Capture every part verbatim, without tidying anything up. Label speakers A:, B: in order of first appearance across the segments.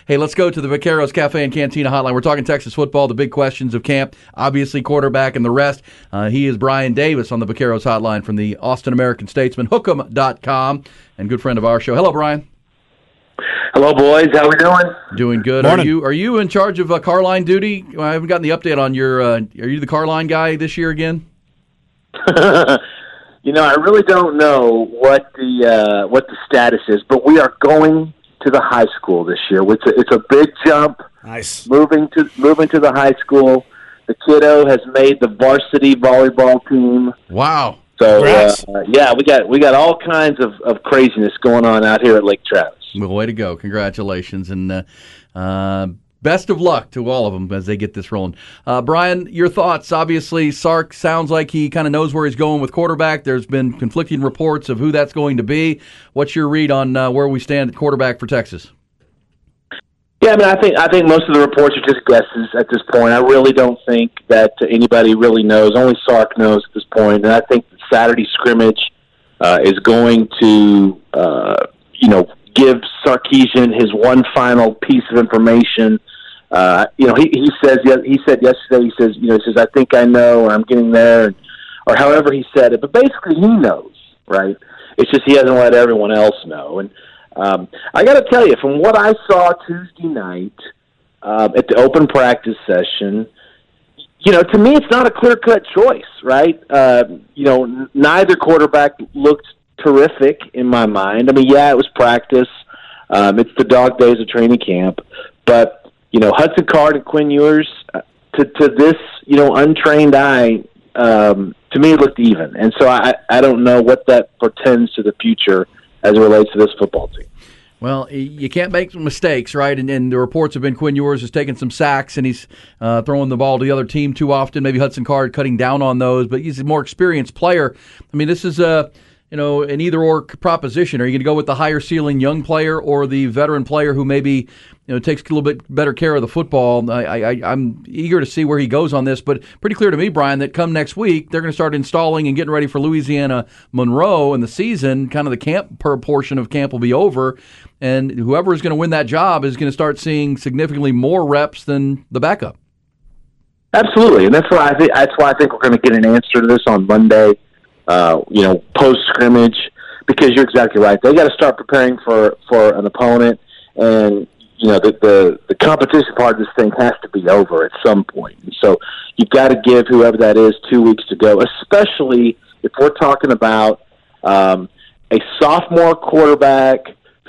A: Hey, let's go to the Vaqueros Cafe and Cantina hotline. We're talking Texas football, the big questions of camp, obviously quarterback and the rest. Uh, he is Brian Davis on the Vaqueros hotline from the Austin American-Statesman, hook 'em dot com, and good friend of our show. Hello, Brian.
B: Hello, boys. How we doing?
A: Doing good.
C: Morning.
A: Are you are you in charge of uh, car line duty? I haven't gotten the update on your. Uh, are you the car line guy this year again?
B: You know, I really don't know what the uh, what the status is, but we are going to the high school this year. It's a, it's a big jump.
C: Nice.
B: Moving to moving to the high school. The kiddo has made the varsity volleyball team.
A: Wow.
B: So uh,
C: Congrats.
B: yeah, we got we got all kinds of, of craziness going on out here at Lake Travis.
A: Well, way to go. Congratulations. And uh, uh, best of luck to all of them as they get this rolling. Uh, Brian, your thoughts. Obviously, Sark sounds like he kind of knows where he's going with quarterback. There's been conflicting reports of who that's going to be. What's your read on uh, where we stand at quarterback for Texas?
B: Yeah, I mean, I think I think most of the reports are just guesses at this point. I really don't think that anybody really knows. Only Sark knows at this point. And I think the Saturday scrimmage uh, is going to, uh, you know, give Sarkisian his one final piece of information. Uh, you know, he, he says he said yesterday. He says, you know, he says, I think I know, or I'm getting there, or however he said it. But basically, he knows, right? It's just he hasn't let everyone else know. And um, I got to tell you, from what I saw Tuesday night uh, at the open practice session, you know, to me, it's not a clear-cut choice, right? Uh, you know, n- neither quarterback looked terrific in my mind. I mean, yeah, it was practice. Um, it's the dog days of training camp. But, you know, Hudson Card and Quinn Ewers, uh, to, to this, you know, untrained eye, um, to me it looked even. And so I, I don't know what that portends to the future as it relates to this football team.
A: Well, you can't make mistakes, right? And, and the reports have been Quinn Ewers has taken some sacks and he's uh, throwing the ball to the other team too often. Maybe Hudson Card cutting down on those, but he's a more experienced player. I mean, this is a, you know, an either-or proposition. Are you going to go with the higher ceiling young player or the veteran player who maybe, you know, takes a little bit better care of the football? I, I, I'm eager to see where he goes on this, but pretty clear to me, Brian, that come next week, they're going to start installing and getting ready for Louisiana Monroe in the season. Kind of the camp per portion of camp will be over, and whoever is going to win that job is going to start seeing significantly more reps than the backup.
B: Absolutely, and that's why I think that's why I think we're going to get an answer to this on Monday. Uh, you know, post scrimmage, because you're exactly right. They got to start preparing for, for an opponent, and you know the, the the competition part of this thing has to be over at some point. And so you've got to give whoever that is two weeks to go, especially if we're talking about um, a sophomore quarterback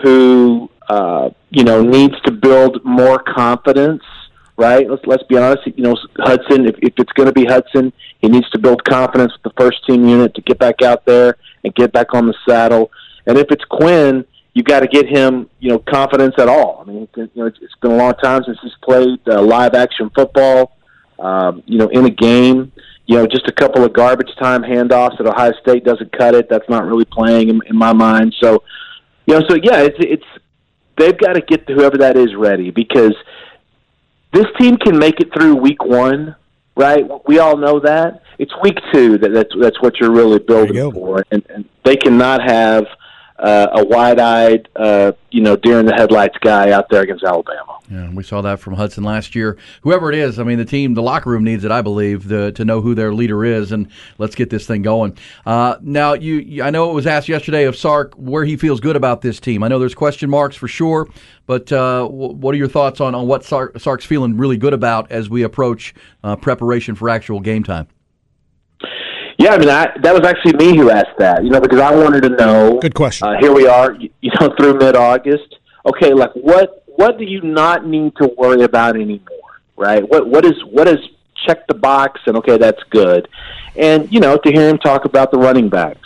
B: who uh, you know needs to build more confidence. Right? Let's let's be honest. You know, Hudson. If, if it's going to be Hudson, he needs to build confidence with the first team unit to get back out there and get back on the saddle. And if it's Quinn, you got to get him, you know, confidence at all. I mean, you know, it's, it's been a long time since he's played uh, live action football. Um, you know, in a game, you know, just a couple of garbage time handoffs at Ohio State doesn't cut it. That's not really playing in, in my mind. So, you know, so yeah, it's it's they've got to get whoever that is ready, because this team can make it through week one, right? We all know that. It's week two that that's, that's what you're really building
C: you
B: for. And, and they cannot have uh, a wide-eyed, uh, you know, deer-in-the-headlights guy out there against Alabama.
A: Yeah, we saw that from Hudson last year. Whoever it is, I mean, the team, the locker room needs it, I believe, the, to know who their leader is, and let's get this thing going. Uh, now, you, you, I know it was asked yesterday of Sark where he feels good about this team. I know there's question marks for sure, but uh, w- what are your thoughts on, on what Sark, Sark's feeling really good about as we approach uh, preparation for actual game time?
B: Yeah, I mean, I, that was actually me who asked that, you know, because I wanted to know.
C: Good question.
B: Uh, here we are, you, you know, through mid-August. Okay, like what what do you not need to worry about anymore, right? What what is what is check the box and okay, that's good. And you know, to hear him talk about the running backs,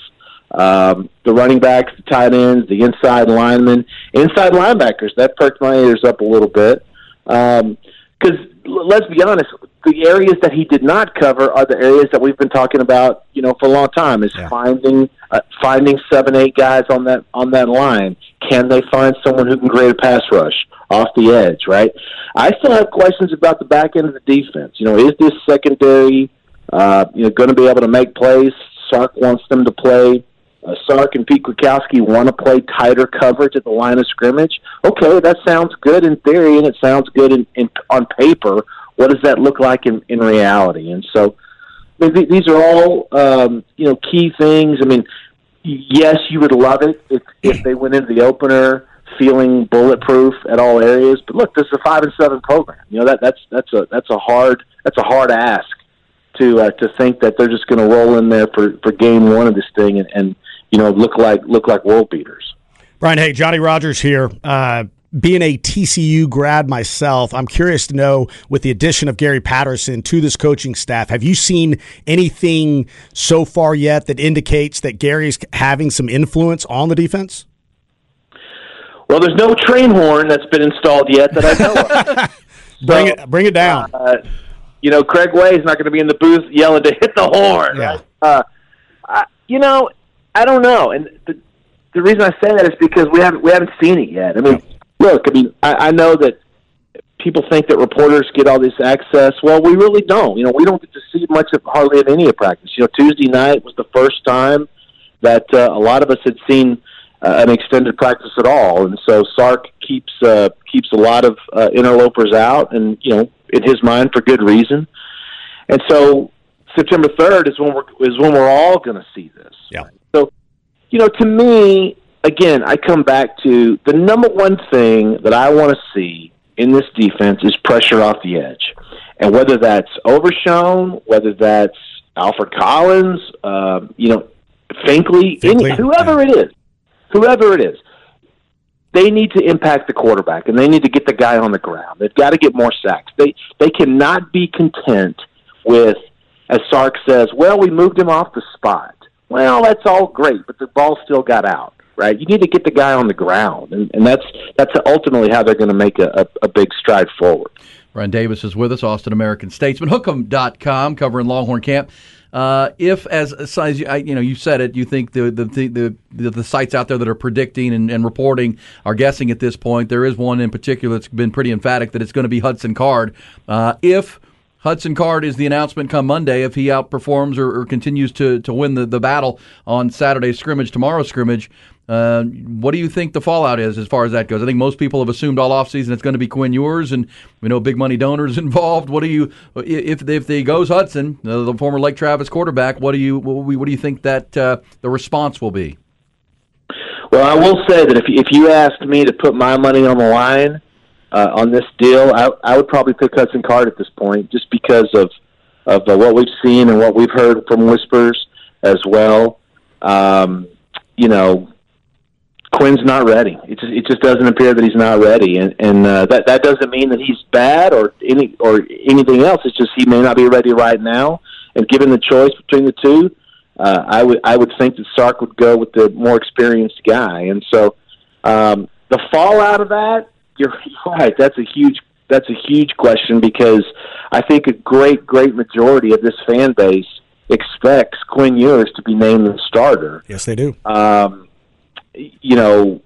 B: um, the running backs, the tight ends, the inside linemen, inside linebackers, that perked my ears up a little bit. Um, because let's be honest, the areas that he did not cover are the areas that we've been talking about, you know, for a long time. Is yeah. finding uh, finding seven, eight guys on that on that line. Can they find someone who can create a pass rush off the edge? Right. I still have questions about the back end of the defense. You know, is this secondary, uh, you know, going to be able to make plays? Sark wants them to play uh, Sark and Pete Kwiatkowski want to play tighter coverage at the line of scrimmage. Okay, that sounds good in theory, and it sounds good in, in on paper. What does that look like in, in reality? And so, I mean, th- these are all um, you know key things. I mean, yes, you would love it if if they went into the opener feeling bulletproof at all areas. But look, this is a five and seven program. You know that that's that's a that's a hard that's a hard ask to uh, to think that they're just going to roll in there for, for game one of this thing and, and you know look like look like world beaters.
C: Brian, hey, Johnny Rogers here. Uh, being a T C U grad myself, I'm curious to know, with the addition of Gary Patterson to this coaching staff, have you seen anything so far yet that indicates that Gary's having some influence on the defense?
B: Well, there's no train horn that's been installed yet that I know of.
C: bring so, it, bring it down.
B: Uh, you know, Craig Way is not going to be in the booth yelling to hit the horn.
C: Yeah.
B: Right? Uh, I, you know, I don't know, and the, the reason I say that is because we haven't we haven't seen it yet. I mean, look, I mean, I, I know that people think that reporters get all this access. Well, we really don't. You know, we don't get to see much of hardly of any of practice. You know, Tuesday night was the first time that uh, a lot of us had seen Uh, an extended practice at all, and so Sark keeps uh, keeps a lot of uh, interlopers out, and you know, in his mind, for good reason. And so September third is when we're is when we're all going to see this.
C: Yeah.
B: So, you know, to me, again, I come back to the number one thing that I want to see in this defense is pressure off the edge, and whether that's Overshown, whether that's Alfred Collins, uh, you know, Finkley,
C: Finkley
B: any, whoever
C: yeah.
B: it is. Whoever it is, they need to impact the quarterback, and they need to get the guy on the ground. They've got to get more sacks. They they cannot be content with, as Sark says, well, we moved him off the spot. Well, that's all great, but the ball still got out, right? You need to get the guy on the ground, and, and that's that's ultimately how they're going to make a, a, a big stride forward.
A: Brian Davis is with us, Austin American-Statesman, hook em dot com, covering Longhorn Camp. Uh, if, as, as you, you know, you said it, you think the the the, the, the sites out there that are predicting and, and reporting are guessing at this point. There is one in particular that's been pretty emphatic that it's going to be Hudson Card. Uh, if Hudson Card is the announcement come Monday, if he outperforms or, or continues to, to win the, the battle on Saturday's scrimmage, tomorrow's scrimmage, Uh, what do you think the fallout is as far as that goes? I think most people have assumed all offseason it's going to be Quinn Ewers, and we know big money donors involved. What do you, if if they goes Hudson, uh, the former Lake Travis quarterback, what do you what, what do you think that uh, the response will be?
B: Well, I will say that if if you asked me to put my money on the line uh, on this deal, I, I would probably pick Hudson Card at this point, just because of of uh, what we've seen and what we've heard from whispers as well. Um, you know. Quinn's not ready. It just, it just doesn't appear that he's not ready, and and uh, that that doesn't mean that he's bad or any or anything else. It's just he may not be ready right now. And given the choice between the two, uh, I would I would think that Sark would go with the more experienced guy. And so um, the fallout of that, you're right. That's a huge that's a huge question, because I think a great great majority of this fan base expects Quinn Ewers to be named the starter.
C: Yes, they do.
B: Um, You know,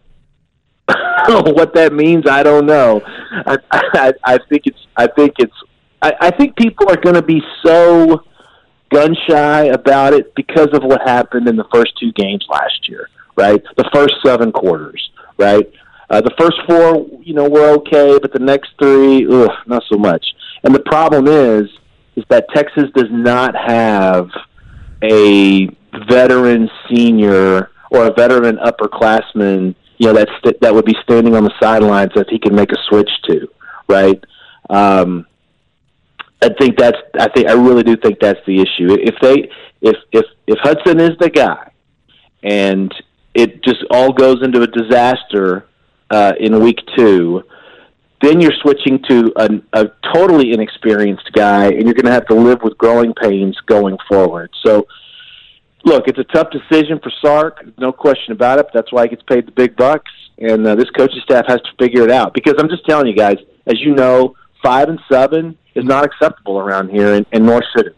B: what that means, I don't know. I, I, I think it's. I think it's. I, I think people are going to be so gun shy about it because of what happened in the first two games last year, right? The first seven quarters, right? Uh, the first four, you know, were okay, but the next three, ugh, not so much. And the problem is, is that Texas does not have a veteran senior or a veteran upperclassman, you know, that's st- that would be standing on the sidelines that he can make a switch to, right? Um, I think that's. I think I really do think that's the issue. If they, if if if Hudson is the guy, and it just all goes into a disaster uh, in week two, then you're switching to a, a totally inexperienced guy, and you're going to have to live with growing pains going forward. So. Look, it's a tough decision for Sark, no question about it. But that's why he gets paid the big bucks, and uh, this coaching staff has to figure it out. Because I'm just telling you guys, as you know, five and seven is not acceptable around here, and, and nor should it be.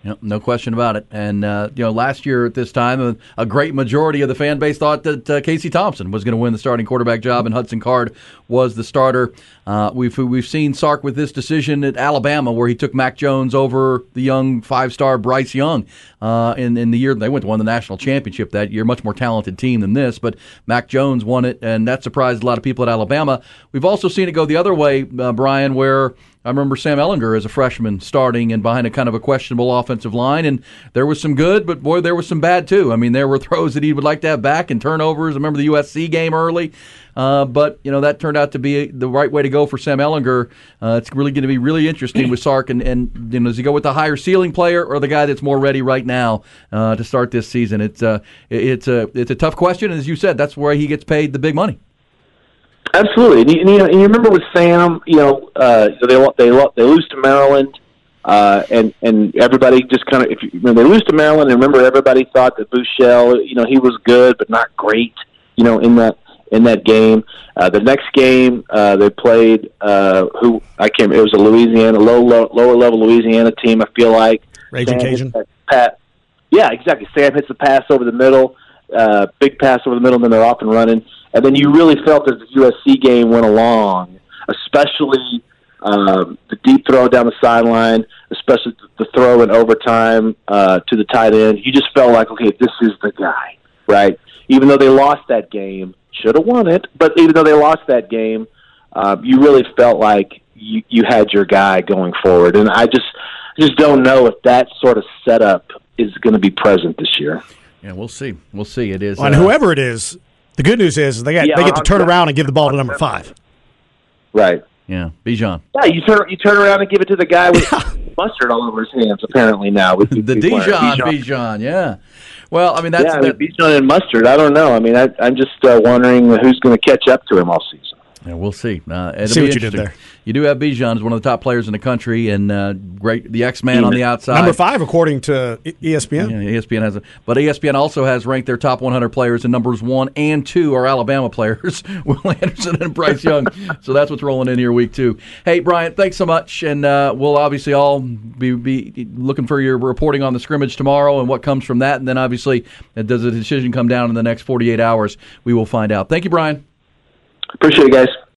A: Yep, no question about it. And, uh, you know, last year at this time, a, a great majority of the fan base thought that uh, Casey Thompson was going to win the starting quarterback job, and Hudson Card was the starter. Uh, we've we've seen Sark with this decision at Alabama, where he took Mac Jones over the young five-star Bryce Young uh, in, in the year they went to win the national championship that year. Much more talented team than this, but Mac Jones won it, and that surprised a lot of people at Alabama. We've also seen it go the other way, uh, Brian, where I remember Sam Ehlinger as a freshman starting and behind a kind of a questionable offensive line, and there was some good, but boy, there was some bad too. I mean, there were throws that he would like to have back and turnovers. I remember the U S C game early, uh, but you know that turned out to be the right way to go for Sam Ehlinger. Uh, it's really going to be really interesting with Sark, and, and you know, does he go with the higher ceiling player or the guy that's more ready right now uh, to start this season? It's uh, it's a it's a tough question, and as you said, that's where he gets paid the big money.
B: Absolutely, and you, and, you know, and you remember with Sam, you know, uh, they they they lose to Maryland, uh, and and everybody just kind of, if you, when they lose to Maryland, and remember everybody thought that Buechele, you know, he was good but not great, you know, in that in that game. Uh, the next game uh, they played, uh, who I can't, it was a Louisiana low, low lower level Louisiana team. I feel like
C: Raging Cajun.
B: Pat, yeah, exactly. Sam hits the pass over the middle, uh, big pass over the middle, and then they're off and running. And then you really felt as the U S C game went along, especially um, the deep throw down the sideline, especially the throw in overtime uh, to the tight end. You just felt like, okay, this is the guy, right? Even though they lost that game, should have won it, but even though they lost that game, uh, you really felt like you, you had your guy going forward. And I just just don't know if that sort of setup is going to be present this year.
A: Yeah, we'll see. We'll see. It is.
C: Well, and uh, whoever it is, the good news is they, got,
B: yeah,
C: they get to turn around and give the ball to number five.
B: Right.
A: Yeah, Bijan.
B: Yeah, you turn you turn around and give it to the guy with mustard all over his hands. Apparently now with
A: the Dijon, Bijan. Yeah. Well, I mean that's
B: yeah,
A: that,
B: Bijan and mustard. I don't know. I mean, I, I'm just uh, wondering who's going to catch up to him all season.
A: Yeah, we'll see. Uh,
C: see what you did there.
A: You do have Bijan as one of the top players in the country, and uh, great the X-Man on the outside.
C: Number five, according to E S P N.
A: Yeah, E S P N has, a, but E S P N also has ranked their top one hundred players, and numbers one and two are Alabama players, Will Anderson and Bryce Young. So that's what's rolling in here week two. Hey, Brian, thanks so much, and uh, we'll obviously all be, be looking for your reporting on the scrimmage tomorrow and what comes from that, and then obviously, does a decision come down in the next forty-eight hours? We will find out. Thank you, Brian.
B: Appreciate it, guys.